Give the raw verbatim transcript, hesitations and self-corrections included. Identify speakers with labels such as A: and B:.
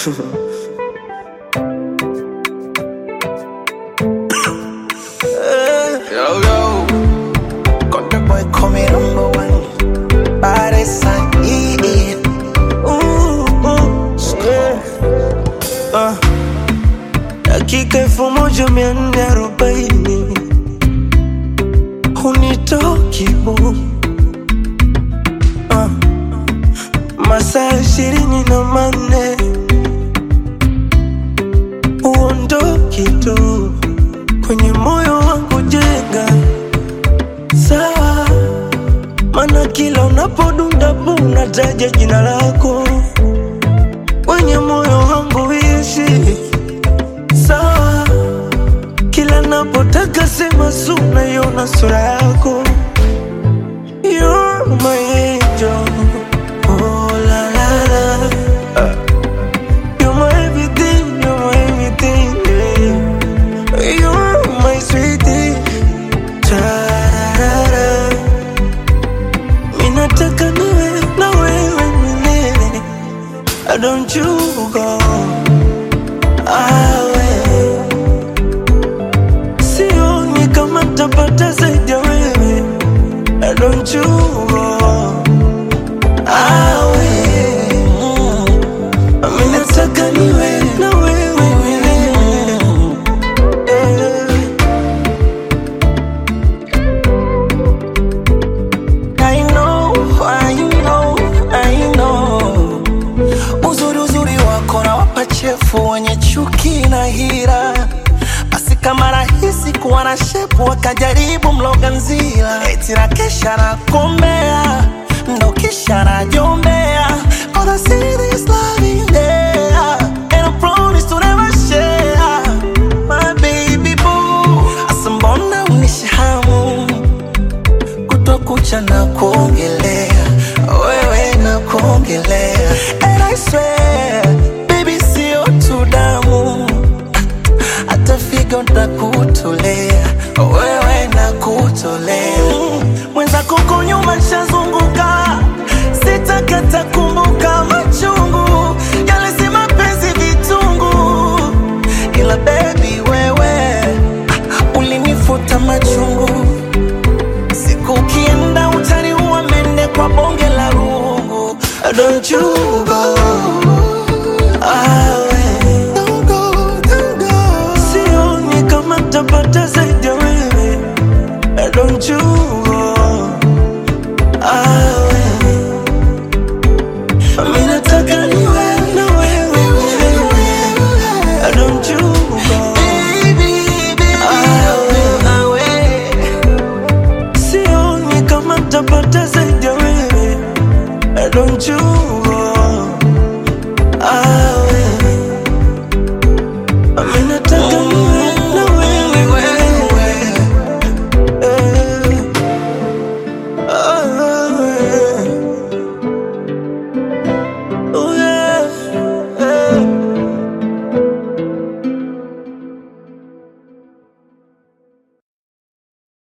A: Yo, yo. Got the boy coming number one. Body side, yeah. Ooh, ooh, yeah. Uh. Dakika elfu moja mia nne arobaini hunitoki bu. Uh. Masaa ishirini na manne uondoki tu kwenye moyo wangu, jenga sawa, mana kila unapodunda bu nataja jina lako kwenye moyo wangu, ishi sawa, kila napotaka sema suna yona sura yako. You're my angel, oh la la la. uh. You're my everything, you're my everything, yeah. You're my sweetie, ta-ra-ra-ra. Minataka niwe na wewe milele, don't you go awe. Sioni kama tapata zaidi ya wewe, don't you go awe. Minataka niwe na wewe milele. I know, I know, I know. Uzuri uzuri wako na wapachefu wenye chuki na hira, basi kama rahisi kuwa na shepu wakajaribu mloga nzila. Eti na kesha na kombea, ndo kisha na jombea. All I see is love in there, and I promise to never share. My baby boo, asa mbona unishahamu kutwa kucha na kuongelea, wewe na kuongelea. And I swear, baby sio tu damu, hata figo ntakutolea, wewe na kutolea. Mwenzako huko nyuma nishazunguka, sitakata kumbuka machungu yale, si mapenzi vitungu, ila baby wewe ulinifuta machungu. Siku ukienda utaniua mende kwa bonge la rungu, don't you go